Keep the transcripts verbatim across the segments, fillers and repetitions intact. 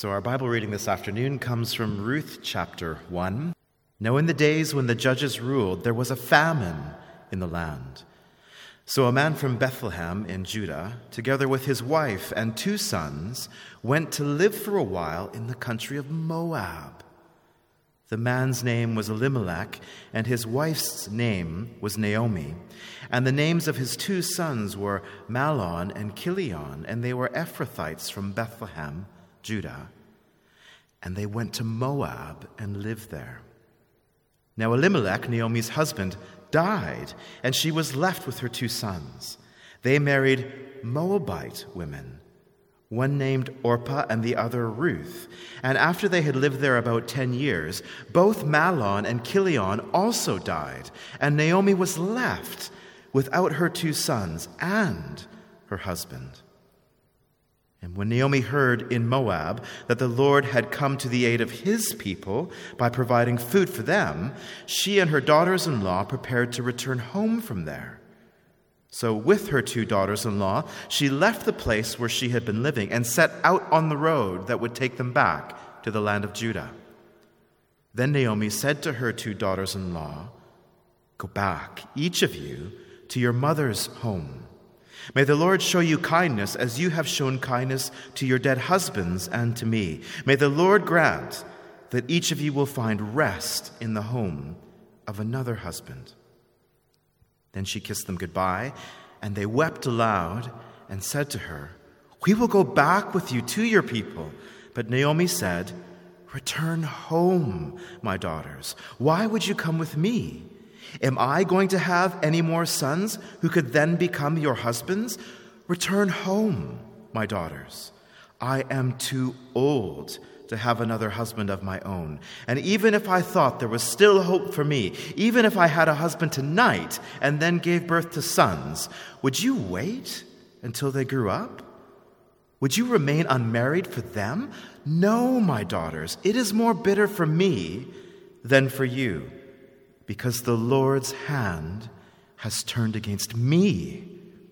So our Bible reading this afternoon comes from Ruth chapter one. Now in the days when the judges ruled, there was a famine in the land. So a man from Bethlehem in Judah, together with his wife and two sons, went to live for a while in the country of Moab. The man's name was Elimelech, and his wife's name was Naomi. And the names of his two sons were Mahlon and Chilion, and they were Ephrathites from Bethlehem, Judah. And they went to Moab and lived there. Now Elimelech, Naomi's husband, died, and she was left with her two sons. They married Moabite women, one named Orpah and the other Ruth. And after they had lived there about ten years, both Mahlon and Chilion also died, and Naomi was left without her two sons and her husband. And when Naomi heard in Moab that the Lord had come to the aid of his people by providing food for them, she and her daughters-in-law prepared to return home from there. So with her two daughters-in-law, she left the place where she had been living and set out on the road that would take them back to the land of Judah. Then Naomi said to her two daughters-in-law, "Go back, each of you, to your mother's home. May the Lord show you kindness as you have shown kindness to your dead husbands and to me. May the Lord grant that each of you will find rest in the home of another husband." Then she kissed them goodbye, and they wept aloud and said to her, "We will go back with you to your people." But Naomi said, "Return home, my daughters. Why would you come with me? Am I going to have any more sons who could then become your husbands? Return home, my daughters. I am too old to have another husband of my own. And even if I thought there was still hope for me, even if I had a husband tonight and then gave birth to sons, would you wait until they grew up? Would you remain unmarried for them? No, my daughters, it is more bitter for me than for you, because the Lord's hand has turned against me."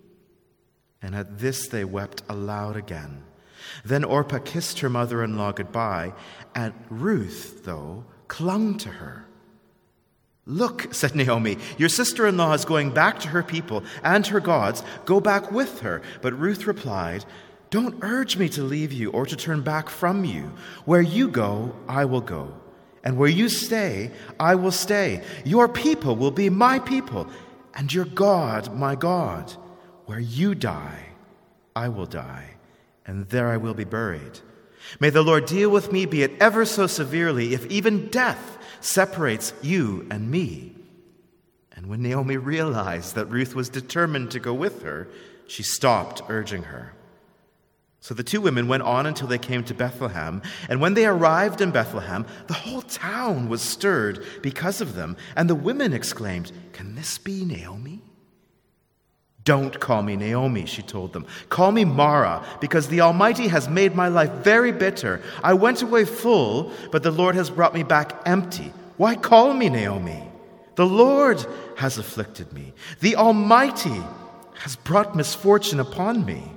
And at this they wept aloud again. Then Orpah kissed her mother-in-law goodbye, and Ruth, though, clung to her. "Look," said Naomi, "your sister-in-law is going back to her people and her gods. Go back with her." But Ruth replied, "Don't urge me to leave you or to turn back from you. Where you go, I will go. And where you stay, I will stay. Your people will be my people, and your God, my God. Where you die, I will die, and there I will be buried. May the Lord deal with me, be it ever so severely, if even death separates you and me." And when Naomi realized that Ruth was determined to go with her, she stopped urging her. So the two women went on until they came to Bethlehem, and when they arrived in Bethlehem, the whole town was stirred because of them, and the women exclaimed, "Can this be Naomi?" "Don't call me Naomi," she told them. "Call me Mara, because the Almighty has made my life very bitter. I went away full, but the Lord has brought me back empty. Why call me Naomi? The Lord has afflicted me. The Almighty has brought misfortune upon me."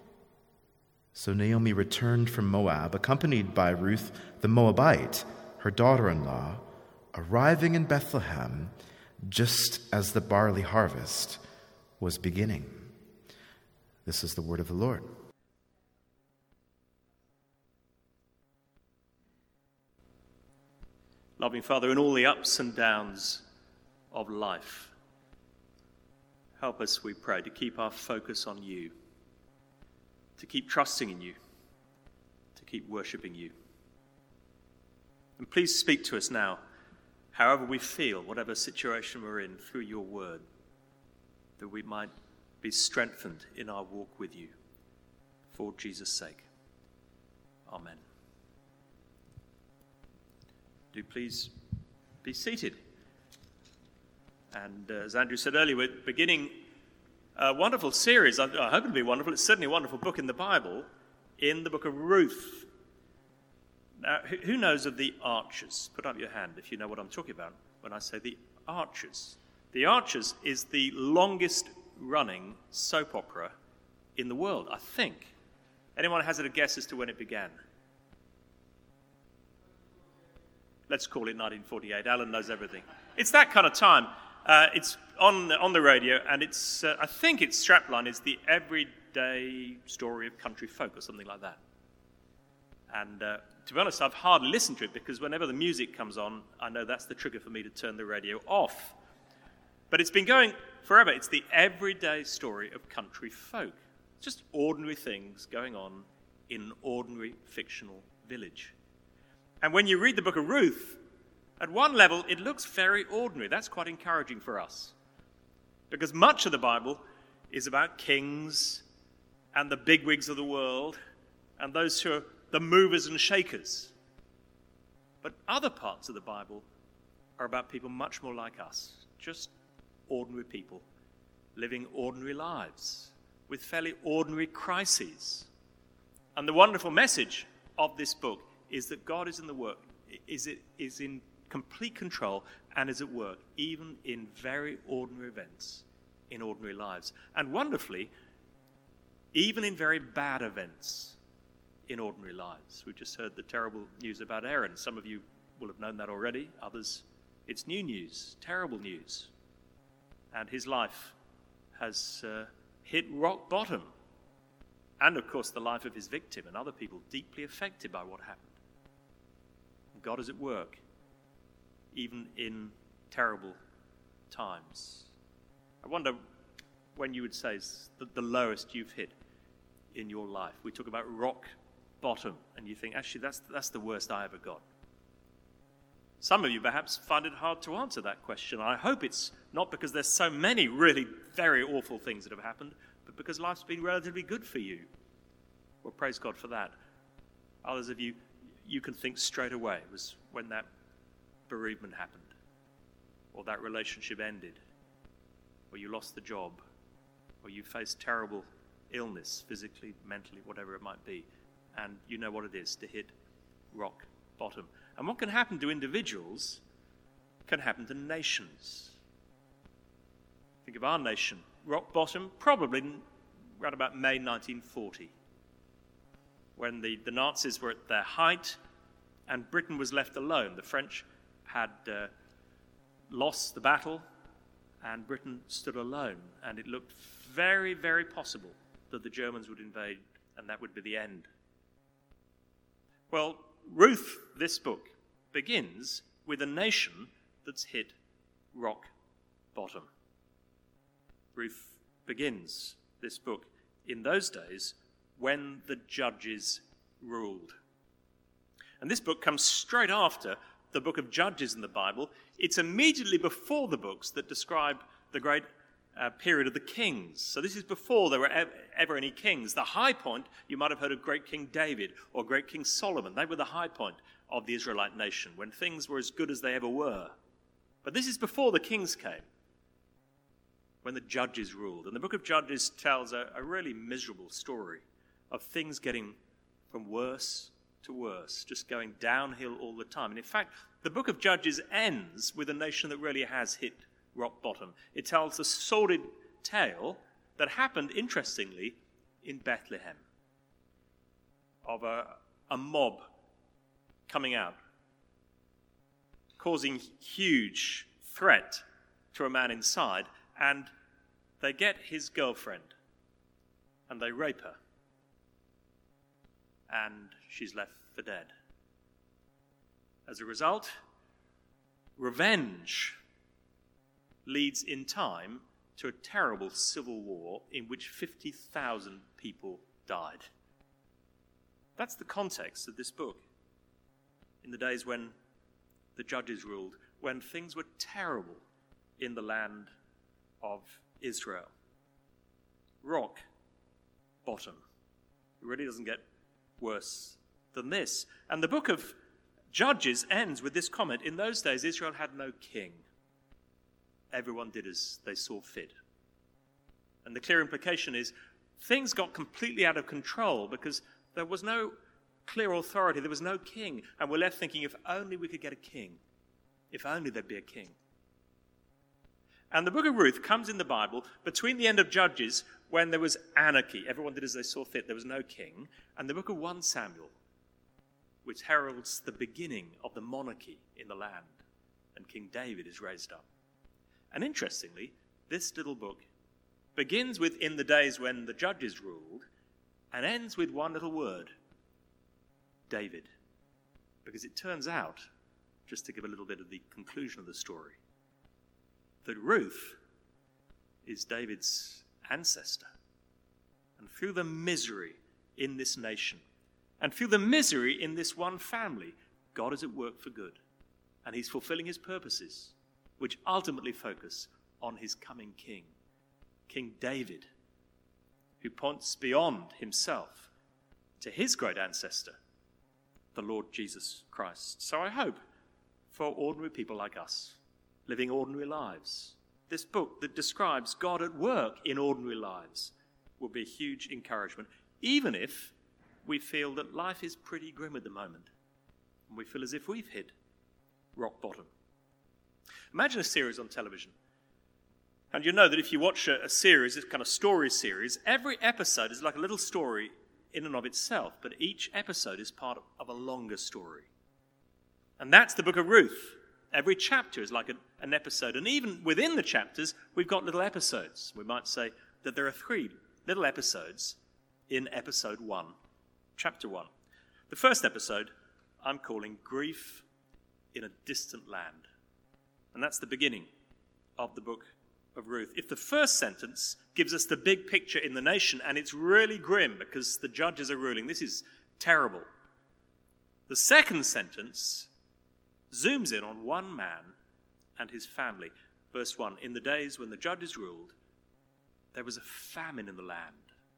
So Naomi returned from Moab, accompanied by Ruth the Moabite, her daughter-in-law, arriving in Bethlehem just as the barley harvest was beginning. This is the word of the Lord. Loving Father, in all the ups and downs of life, help us, we pray, to keep our focus on you, to keep trusting in you, to keep worshipping you. And please speak to us now, however we feel, whatever situation we're in, through your word, that we might be strengthened in our walk with you. For Jesus' sake. Amen. Do please be seated. And uh, as Andrew said earlier, we're beginning a wonderful series. I, I hope it'll be wonderful. It's certainly a wonderful book in the Bible, in the book of Ruth. Now, who, who knows of the Archers? Put up your hand if you know what I'm talking about when I say the Archers. The Archers is the longest running soap opera in the world, I think. Anyone hazard a guess as to when it began? let's call it nineteen forty-eight. Alan knows everything. It's that kind of time. Uh, it's on on the radio, and it's uh, I think its strapline is the everyday story of country folk or something like that. And uh, to be honest, I've hardly listened to it because whenever the music comes on, I know that's the trigger for me to turn the radio off. But it's been going forever. It's the everyday story of country folk. Just ordinary things going on in an ordinary fictional village. And when you read the book of Ruth, at one level, it looks very ordinary. That's quite encouraging for us. Because much of the Bible is about kings and the bigwigs of the world and those who are the movers and shakers. But other parts of the Bible are about people much more like us, just ordinary people living ordinary lives with fairly ordinary crises. And the wonderful message of this book is that God is in the work, is it is in complete control and is at work, even in very ordinary events, in ordinary lives. And wonderfully, even in very bad events, in ordinary lives. We just heard the terrible news about Aaron. Some of you will have known that already. Others, it's new news, terrible news. And his life has uh, hit rock bottom. And, of course, the life of his victim and other people deeply affected by what happened. God is at work, even in terrible times. I wonder when you would say is the, the lowest you've hit in your life. We talk about rock bottom, and you think, actually, that's, that's the worst I ever got. Some of you perhaps find it hard to answer that question. I hope it's not because there's so many really very awful things that have happened, but because life's been relatively good for you. Well, praise God for that. Others of you, you can think straight away it was when that bereavement happened, or that relationship ended, or you lost the job, or you faced terrible illness, physically, mentally, whatever it might be, and you know what it is to hit rock bottom. And what can happen to individuals can happen to nations. Think of our nation. Rock bottom, probably around about May nineteen forty, when the, the Nazis were at their height and Britain was left alone. The French had uh, lost the battle and Britain stood alone. And it looked very, very possible that the Germans would invade and that would be the end. Well, Ruth, this book, begins with a nation that's hit rock bottom. Ruth begins this book in those days when the judges ruled. And this book comes straight after the book of Judges in the Bible. It's immediately before the books that describe the great uh, period of the kings. So this is before there were ever, ever any kings. The high point, you might have heard of great King David or great King Solomon. They were the high point of the Israelite nation, when things were as good as they ever were. But this is before the kings came, when the judges ruled. And the book of Judges tells a, a really miserable story of things getting from worse to worse, just going downhill all the time. And in fact, the book of Judges ends with a nation that really has hit rock bottom. It tells a sordid tale that happened, interestingly, in Bethlehem, of a, a mob coming out, causing huge threat to a man inside, and they get his girlfriend and they rape her, and she's left for dead. As a result, revenge leads in time to a terrible civil war in which fifty thousand people died. That's the context of this book. In the days when the judges ruled, when things were terrible in the land of Israel. Rock bottom. It really doesn't get worse than this. And the book of Judges ends with this comment: in those days, Israel had no king. Everyone did as they saw fit. And the clear implication is things got completely out of control because there was no clear authority, there was no king, and we're left thinking, if only we could get a king, if only there'd be a king. And the book of Ruth comes in the Bible between the end of Judges, when there was anarchy, everyone did as they saw fit, there was no king, and the book of First Samuel, which heralds the beginning of the monarchy in the land, and King David is raised up. And interestingly, this little book begins with "in the days when the judges ruled" and ends with one little word, David. Because it turns out, just to give a little bit of the conclusion of the story, that Ruth is David's ancestor. And through the misery in this nation, and through the misery in this one family, God is at work for good. And he's fulfilling his purposes, which ultimately focus on his coming king, King David, who points beyond himself to his great ancestor, the Lord Jesus Christ. So I hope for ordinary people like us, living ordinary lives, this book that describes God at work in ordinary lives will be a huge encouragement, even if we feel that life is pretty grim at the moment, and we feel as if we've hit rock bottom. Imagine a series on television. And you know that if you watch a, a series, this kind of story series, every episode is like a little story in and of itself, but each episode is part of, of a longer story. And that's the book of Ruth. Every chapter is like an, an episode. And even within the chapters, we've got little episodes. We might say that there are three little episodes in episode one, chapter one. The first episode I'm calling Grief in a Distant Land. And that's the beginning of the book of Ruth. If the first sentence gives us the big picture in the nation, and it's really grim because the judges are ruling, this is terrible. The second sentence zooms in on one man and his family. Verse one, in the days when the judges ruled, there was a famine in the land.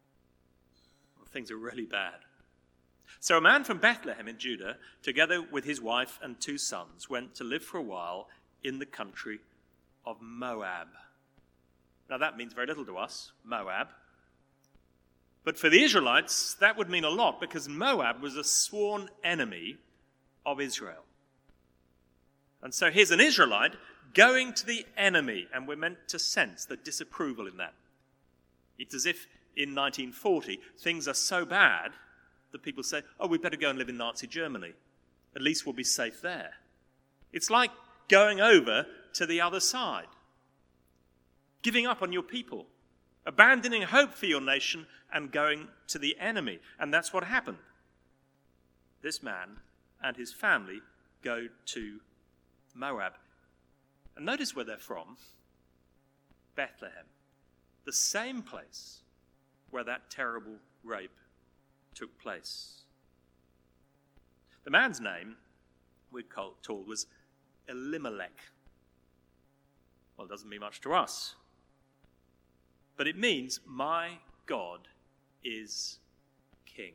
Well, things are really bad. So a man from Bethlehem in Judah, together with his wife and two sons, went to live for a while in the country of Moab. Now that means very little to us, Moab. But for the Israelites, that would mean a lot, because Moab was a sworn enemy of Israel. And so here's an Israelite going to the enemy, and we're meant to sense the disapproval in that. It's as if in nineteen forty, things are so bad that people say, oh, we better go and live in Nazi Germany. At least we'll be safe there. It's like going over to the other side, giving up on your people, abandoning hope for your nation and going to the enemy. And that's what happened. This man and his family go to Moab. And notice where they're from. Bethlehem. The same place where that terrible rape took place. The man's name, we're told, was Elimelech. Well, it doesn't mean much to us. But it means, my God is king.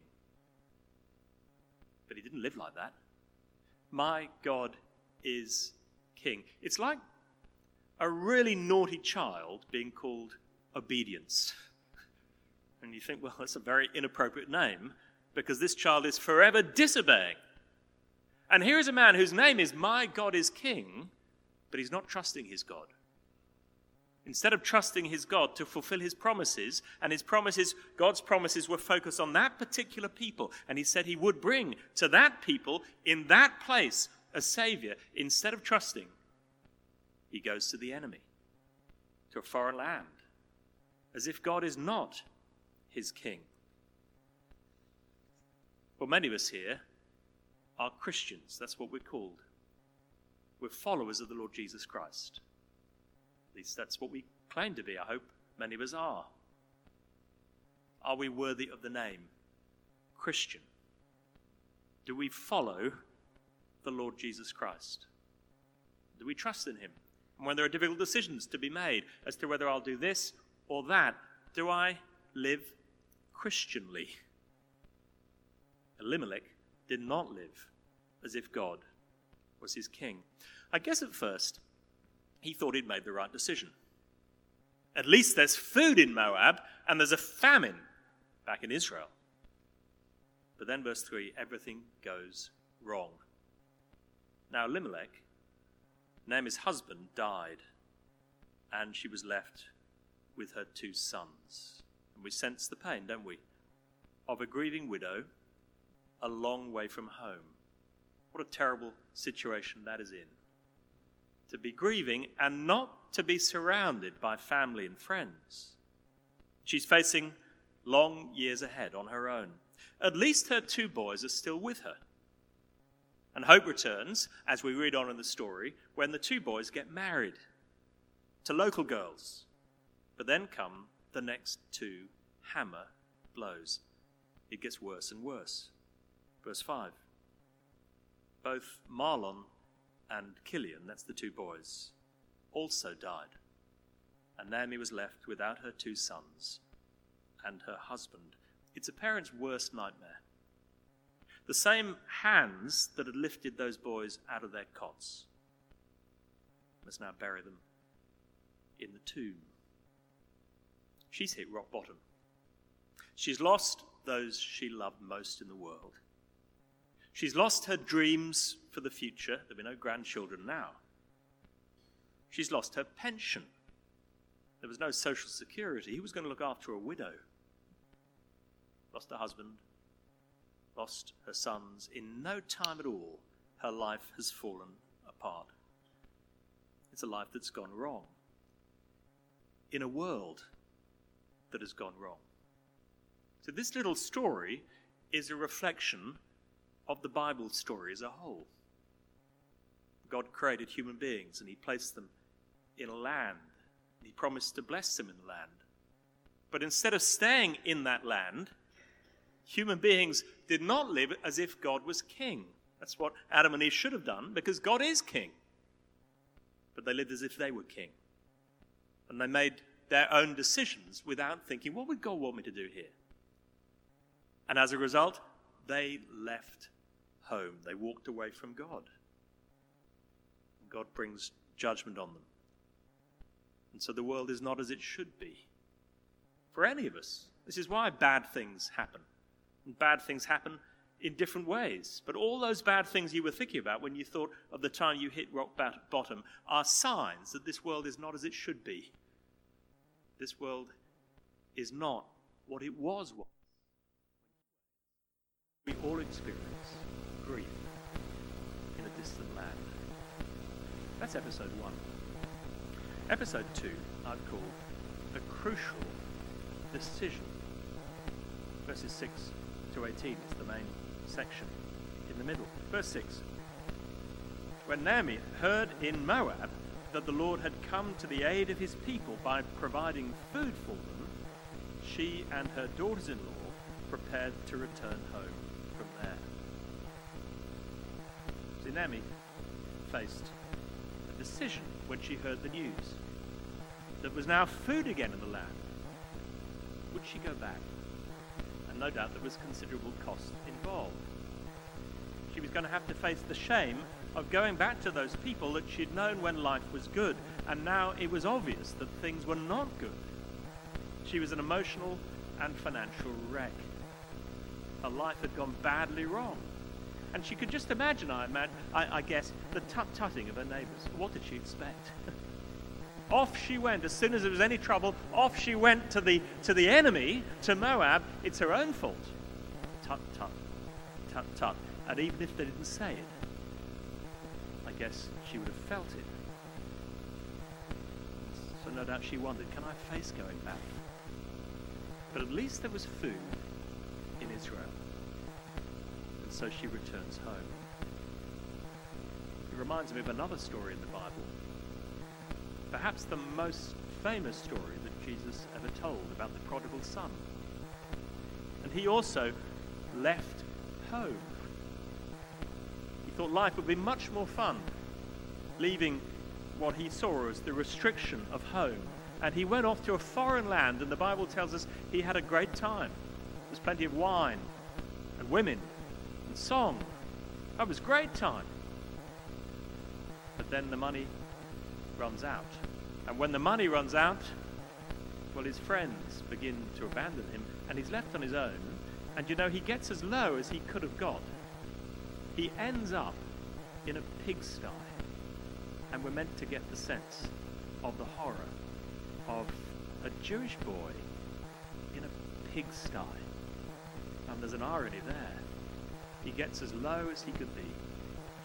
But he didn't live like that. My God is king. It's like a really naughty child being called Obedience. And you think, well, that's a very inappropriate name, because this child is forever disobeying. And here is a man whose name is My God is King, but he's not trusting his God. Instead of trusting his God to fulfill his promises, and his promises, God's promises were focused on that particular people, and he said he would bring to that people in that place a savior. Instead of trusting, he goes to the enemy, to a foreign land, as if God is not his king. Well, many of us here are Christians. That's what we're called. We're followers of the Lord Jesus Christ. At least that's what we claim to be. I hope many of us are. Are we worthy of the name Christian? Do we follow the Lord Jesus Christ? Do we trust in him? And when there are difficult decisions to be made as to whether I'll do this or that, do I live Christianly? Elimelech did not live as if God was his king. I guess at first he thought he'd made the right decision. At least there's food in Moab and there's a famine back in Israel. But then verse three, everything goes wrong. Now Elimelech, Naomi's husband, died, and she was left with her two sons. And we sense the pain, don't we, of a grieving widow a long way from home. What a terrible situation that is in. To be grieving and not to be surrounded by family and friends. She's facing long years ahead on her own. At least her two boys are still with her. And hope returns, as we read on in the story, when the two boys get married to local girls. But then come the next two hammer blows. It gets worse and worse. Verse five. Both Mahlon and Chilion, that's the two boys, also died. And Naomi was left without her two sons and her husband. It's a parent's worst nightmare. The same hands that had lifted those boys out of their cots must now bury them in the tomb. She's hit rock bottom. She's lost those she loved most in the world. She's lost her dreams for the future. There'll be no grandchildren now. She's lost her pension. There was no social security. Who was going to look after a widow? Lost her husband. Lost her sons. In no time at all, her life has fallen apart. It's a life that's gone wrong. In a world that has gone wrong. So this little story is a reflection of the Bible story as a whole. God created human beings and he placed them in a land. He promised to bless them in the land. But instead of staying in that land, human beings did not live as if God was king. That's what Adam and Eve should have done, because God is king. But they lived as if they were king. And they made their own decisions without thinking, what would God want me to do here? And as a result, they left home. They walked away from God. God brings judgment on them. And so the world is not as it should be for any of us. This is why bad things happen. And bad things happen in different ways. But all those bad things you were thinking about when you thought of the time you hit rock bottom are signs that this world is not as it should be. This world is not what it was. We all experience grief in a distant land. That's episode one. Episode two I've called A Crucial Decision. Verses six to eighteen is the main section in the middle. Verse six. When Naomi heard in Moab that the Lord had come to the aid of his people by providing food for them, she and her daughters-in-law prepared to return home from there. See, Naomi faced a decision when she heard the news. There was now food again in the land. Would she go back? And no doubt there was considerable cost involved. She was going to have to face the shame of going back to those people that she'd known when life was good, and now it was obvious that things were not good. She was an emotional and financial wreck. Her life had gone badly wrong. And she could just imagine, I, imagine, I, I guess, the tut-tutting of her neighbours. What did she expect? Off she went. As soon as there was any trouble, off she went to the, to the enemy, to Moab. It's her own fault. Tut-tut, tut-tut. And even if they didn't say it, I guess she would have felt it. So no doubt she wondered, can I face going back? But at least there was food in Israel. And so she returns home. It reminds me of another story in the Bible. Perhaps the most famous story that Jesus ever told, about the prodigal son. And he also left home. He thought life would be much more fun, leaving what he saw as the restriction of home. And he went off to a foreign land, and the Bible tells us he had a great time. There's plenty of wine and women and song. That was a great time. But then the money runs out. And when the money runs out, well, his friends begin to abandon him, and he's left on his own. And you know, he gets as low as he could have got. He ends up in a pigsty. And we're meant to get the sense of the horror of a Jewish boy in a pigsty. And there's an irony there. He gets as low as he could be,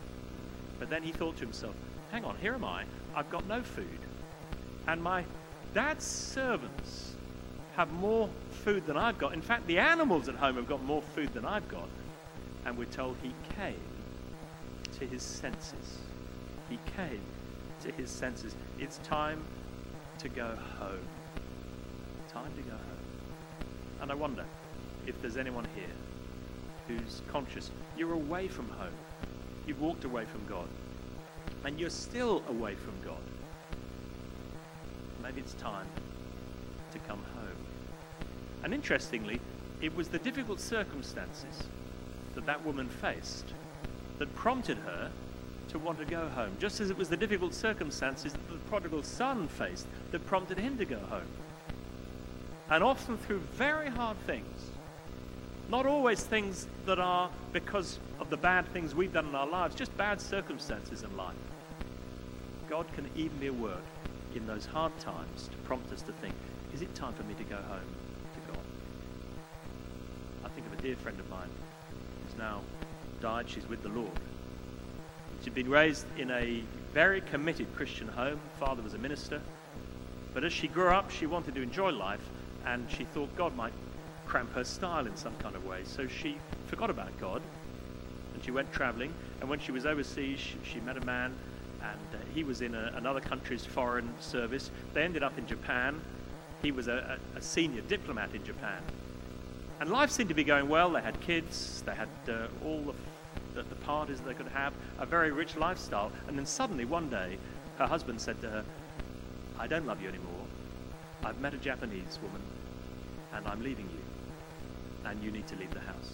But then he thought to himself, hang on, here am I, I've got no food. And my dad's servants have more food than I've got. In fact, the animals at home have got more food than I've got. And we're told he came to his senses. He came to his senses. It's time to go home. Time to go home. And I wonder if there's anyone here who's conscious you're away from home. You've walked away from God. And you're still away from God. Maybe it's time to come home. And interestingly, it was the difficult circumstances that that woman faced that prompted her to want to go home, just as it was the difficult circumstances that the prodigal son faced that prompted him to go home. And often through very hard things, not always things that are because of the bad things we've done in our lives, just bad circumstances in life. God can even be at work in those hard times to prompt us to think, is it time for me to go home to God? I think of a dear friend of mine who's now died. She's with the Lord. She'd been raised in a very committed Christian home. Father was a minister. But as she grew up, she wanted to enjoy life, and she thought God might cramp her style in some kind of way. So she forgot about God, and she went traveling. And when she was overseas, she, she met a man, and uh, he was in a, another country's foreign service. They ended up in Japan. He was a, a, a senior diplomat in Japan. And life seemed to be going well. They had kids. They had uh, all the, the, the parties they could have, a very rich lifestyle. And then suddenly one day, her husband said to her, I don't love you anymore. I've met a Japanese woman, and I'm leaving you. And you need to leave the house.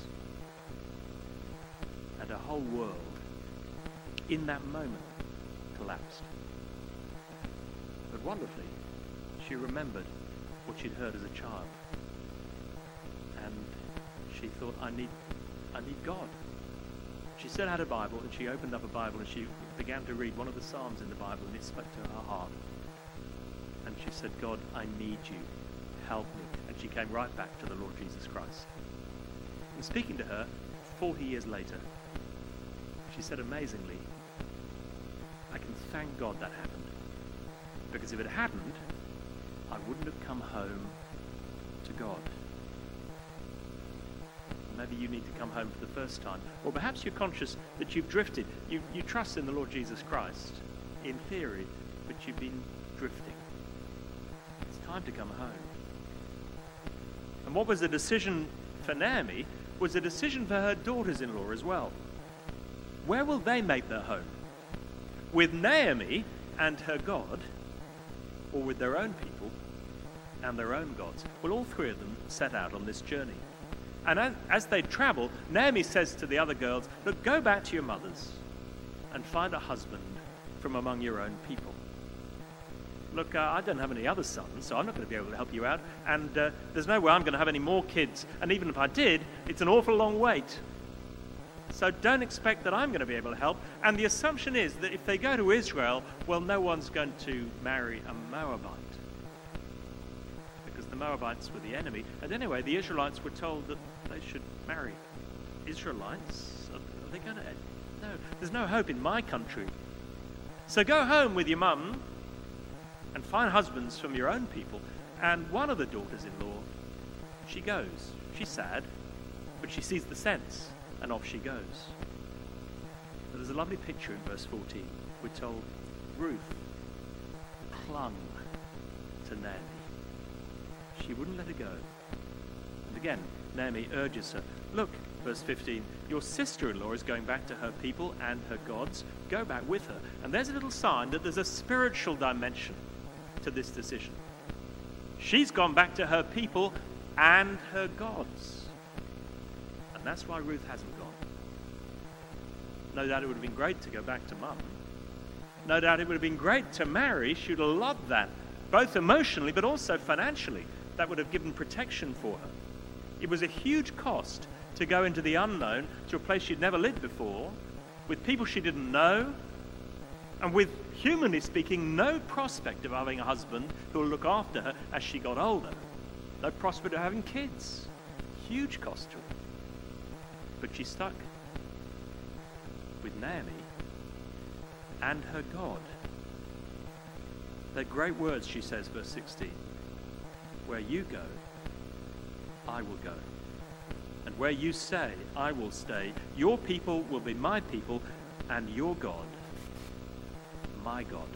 And her whole world, in that moment, collapsed. But wonderfully, she remembered what she'd heard as a child. And she thought, I need, I need God. She still had a Bible, and she opened up a Bible, and she began to read one of the Psalms in the Bible, and it spoke to her heart. And she said, God, I need you. Help me. And she came right back to the Lord Jesus Christ. And speaking to her, forty years later, she said amazingly, I can thank God that happened. Because if it hadn't, I wouldn't have come home to God. Maybe you need to come home for the first time. Or perhaps you're conscious that you've drifted. You, you trust in the Lord Jesus Christ, in theory, but you've been drifting. It's time to come home. And what was the decision for Naomi was a decision for her daughters-in-law as well. Where will they make their home? With Naomi and her God, or with their own people and their own gods? Well, all three of them set out on this journey. And as they travel, Naomi says to the other girls, look, go back to your mothers and find a husband from among your own people. Look, uh, I don't have any other sons, so I'm not going to be able to help you out. And uh, there's no way I'm going to have any more kids. And even if I did, it's an awful long wait. So don't expect that I'm going to be able to help. And the assumption is that if they go to Israel, well, no one's going to marry a Moabite. Because the Moabites were the enemy. And anyway, the Israelites were told that they should marry Israelites. Are they going to? No, there's no hope in my country. So go home with your mum and find husbands from your own people. And one of the daughters-in-law, she goes. She's sad, but she sees the sense, and off she goes. But there's a lovely picture in verse fourteen. We're told Ruth clung to Naomi. She wouldn't let her go. And again, Naomi urges her, look, verse fifteen, your sister-in-law is going back to her people and her gods. Go back with her. And there's a little sign that there's a spiritual dimension to this decision. She's gone back to her people and her gods. And that's why Ruth hasn't gone. No doubt it would have been great to go back to mum. No doubt it would have been great to marry. She would have loved that, both emotionally but also financially. That would have given protection for her. It was a huge cost to go into the unknown, to a place she'd never lived before, with people she didn't know, and with, humanly speaking, no prospect of having a husband who will look after her as she got older. No prospect of having kids. Huge cost to her. But she stuck with Naomi and her God. They're great words, she says, verse sixteen. Where you go, I will go. And where you stay, I will stay. Your people will be my people, and your God, my God.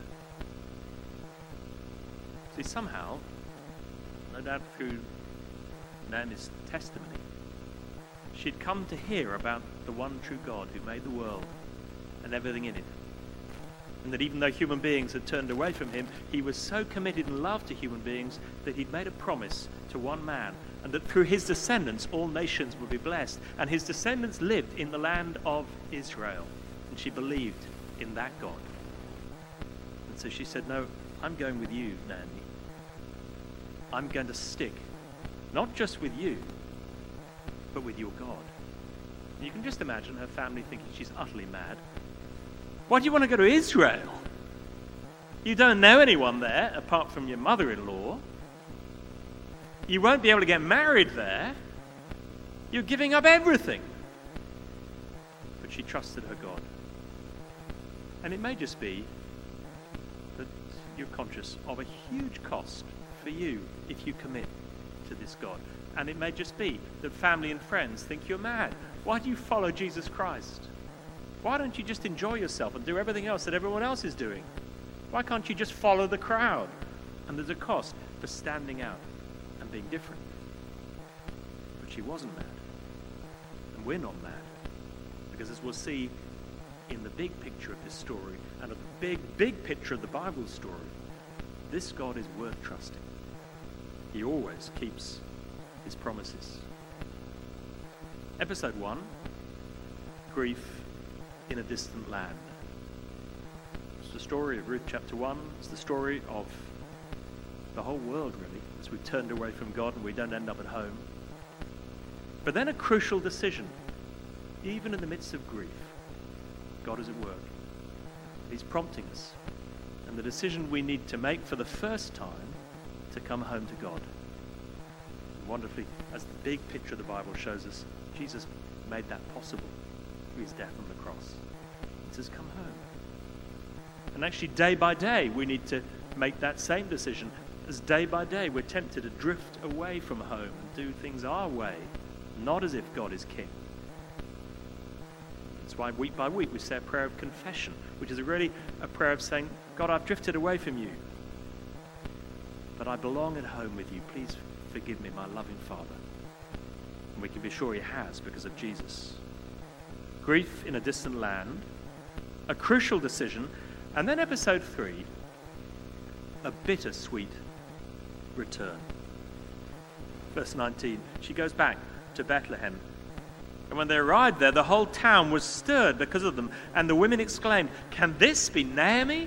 See, somehow, no doubt through Naomi's testimony, she'd come to hear about the one true God who made the world and everything in it. And that even though human beings had turned away from him, he was so committed in love to human beings that he'd made a promise to one man, and that through his descendants all nations would be blessed. And his descendants lived in the land of Israel, and she believed in that God. And so she said, no, I'm going with you, Naomi. I'm going to stick, not just with you, but with your God. And you can just imagine her family thinking she's utterly mad. Why do you want to go to Israel? You don't know anyone there apart from your mother-in-law. You won't be able to get married there. You're giving up everything. But she trusted her God. And it may just be that you're conscious of a huge cost for you if you commit to this God. And it may just be that family and friends think you're mad. Why do you follow Jesus Christ? Why don't you just enjoy yourself and do everything else that everyone else is doing? Why can't you just follow the crowd? And there's a cost for standing out and being different. But she wasn't mad. And we're not mad. Because as we'll see in the big picture of this story, and of the big, big picture of the Bible story, this God is worth trusting. He always keeps his promises. Episode one, grief in a distant land. It's the story of Ruth chapter one. It's the story of the whole world, really, as we've turned away from God and we don't end up at home. But then a crucial decision, even in the midst of grief, God is at work. He's prompting us. And the decision we need to make for the first time to come home to God. And wonderfully, as the big picture of the Bible shows us, Jesus made that possible through his death on the cross. It says, come home. And actually, day by day, we need to make that same decision. As day by day, we're tempted to drift away from home and do things our way, not as if God is king. That's why week by week we say a prayer of confession, which is really a prayer of saying, God, I've drifted away from you, but I belong at home with you. Please forgive me, my loving Father. And we can be sure he has because of Jesus. Grief in a distant land, a crucial decision, and then episode three, a bittersweet return. Verse nineteen, she goes back to Bethlehem. And when they arrived there, the whole town was stirred because of them. And the women exclaimed, can this be Naomi?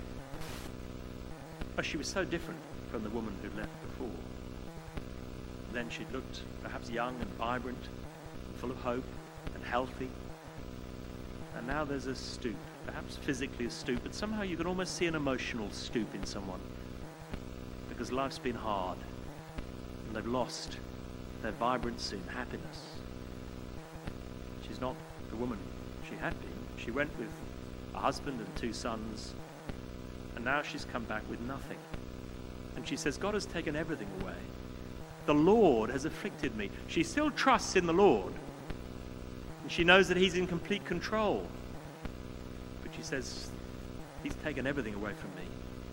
Oh, she was so different from the woman who'd left before. Then she looked perhaps young and vibrant, and full of hope and healthy. And now there's a stoop, perhaps physically a stoop, but somehow you can almost see an emotional stoop in someone. Because life's been hard, and they've lost their vibrancy and happiness. She's not the woman she had been. She went with a husband and two sons, and now she's come back with nothing. And she says, God has taken everything away. The Lord has afflicted me. She still trusts in the Lord. And she knows that he's in complete control. But she says, he's taken everything away from me.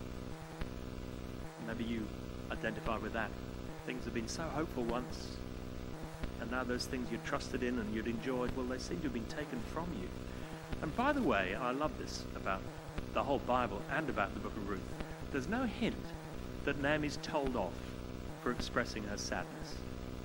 Maybe you identify with that. Things have been so hopeful once, and now those things you trusted in and you'd enjoyed, well, they seem to have been taken from you. And by the way, I love this about the whole Bible and about the book of Ruth. There's no hint that Naomi's told off for expressing her sadness.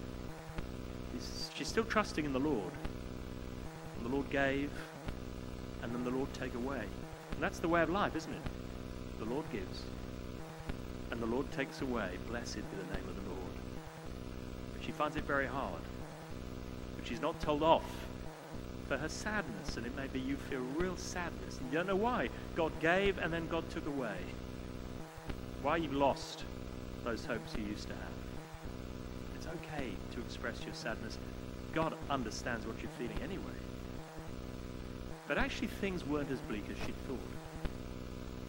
She's still trusting in the Lord. And the Lord gave, and then the Lord take away. And that's the way of life, isn't it? The Lord gives, and the Lord takes away. Blessed be the name of the Lord. But she finds it very hard. But she's not told off for her sadness, and it may be you feel real sadness, and you don't know why. God gave, and then God took away. Why you've lost those hopes you used to have. It's okay to express your sadness. God understands what you're feeling anyway. But actually things weren't as bleak as she thought.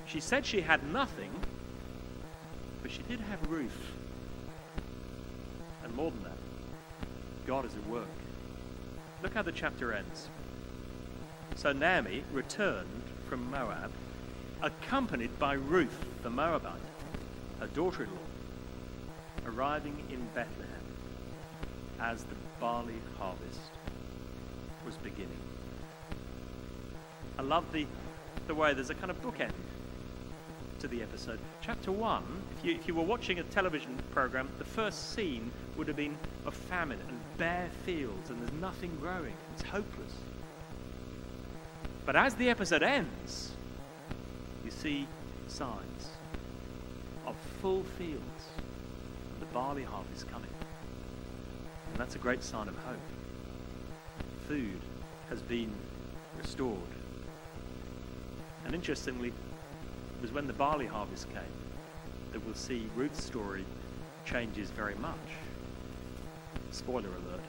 She said she had nothing, but she did have Ruth. And more than that, God is at work. Look how the chapter ends. So Naomi returned from Moab, accompanied by Ruth the Moabite, her daughter-in-law, arriving in Bethlehem as the barley harvest was beginning. I love the, the way there's a kind of bookend to the episode. Chapter one, if you, if you were watching a television program, the first scene would have been of famine and bare fields, and there's nothing growing. It's hopeless. But as the episode ends, you see signs of full fields and the barley harvest coming. And that's a great sign of hope. Food has been restored. And interestingly, it was when the barley harvest came that we'll see Ruth's story changes very much. Spoiler alert.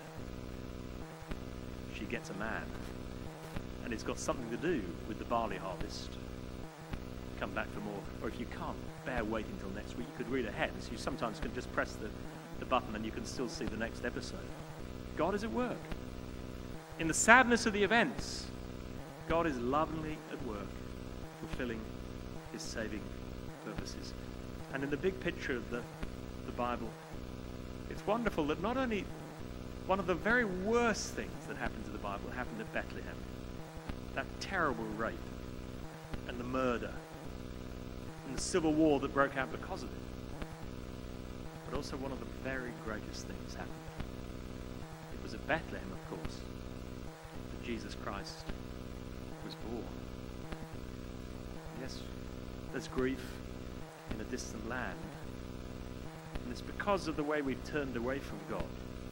She gets a man. And it's got something to do with the barley harvest. Come back for more. Or if you can't bear waiting until next week, you could read ahead. So you sometimes can just press the, the button and you can still see the next episode. God is at work. In the sadness of the events, God is lovingly at work, fulfilling his saving purposes. And in the big picture of the, the Bible, it's wonderful that not only one of the very worst things that happened to the Bible happened at Bethlehem, that terrible rape and the murder and the civil war that broke out because of it, but also one of the very greatest things happened. It was at Bethlehem, of course, that Jesus Christ was born. Yes, there's grief in a distant land, and it's because of the way we've turned away from God.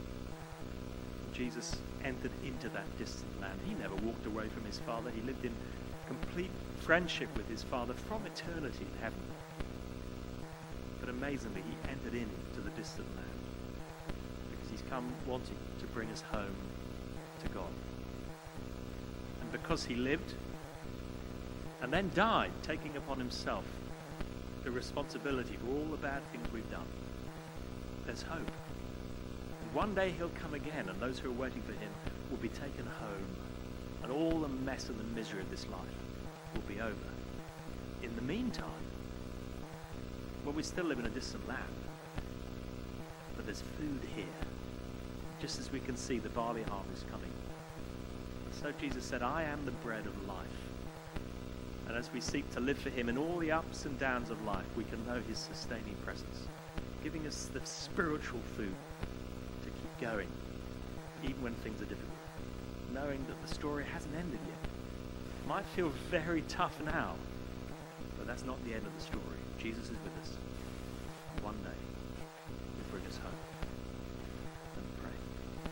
Jesus entered into that distant land. He never walked away from his Father. He lived in complete friendship with his Father from eternity in heaven. But amazingly, he entered into the distant land because he's come wanting to bring us home to God. And because he lived and then died, taking upon himself the responsibility for all the bad things we've done, there's hope. And one day he'll come again, and those who are waiting for him will be taken home, and all the mess and the misery of this life will be over. In the meantime, well, we still live in a distant land, but there's food here, just as we can see the barley harvest coming. So Jesus said, I am the bread of life. And as we seek to live for him in all the ups and downs of life, we can know his sustaining presence, giving us the spiritual food to keep going, even when things are difficult, knowing that the story hasn't ended yet. It might feel very tough now, but that's not the end of the story. Jesus is with us. And one day, he'll bring us home. Let me pray.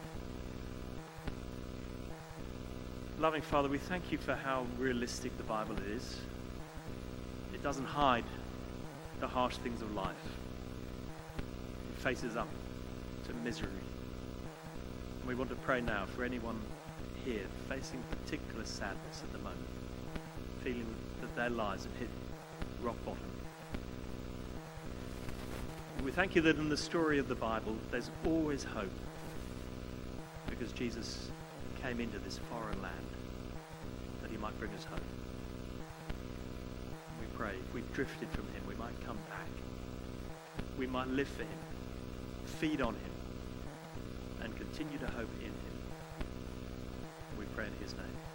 Loving Father, we thank you for how realistic the Bible is. It doesn't hide the harsh things of life. It faces up to misery. And we want to pray now for anyone here facing particular sadness at the moment, feeling that their lives have hit rock bottom. We thank you that in the story of the Bible, there's always hope, because Jesus came into this foreign land that he might bring us home. We pray, if we've drifted from him, we might come back. We might live for him, feed on him, and continue to hope in him. We pray in his name.